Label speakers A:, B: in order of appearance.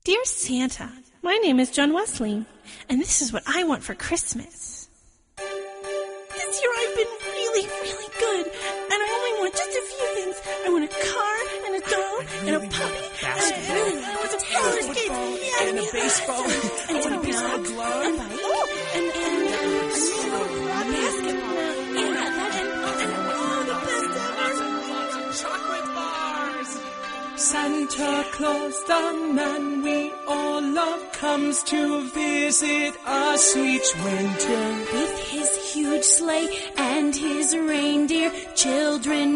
A: Dear Santa, my name is John Wesley, and this is what I want for Christmas. This year I've been really, really good, and I only want just a few things. I want a car, and a doll, and a puppy, and I want some roller skates,
B: and a baseball,
A: and a baseball glove, and a basketball, and the best ever.
B: Chocolate bars! Santa Claus, the man we all love, comes to visit us each winter.
C: With his huge sleigh and his reindeer, children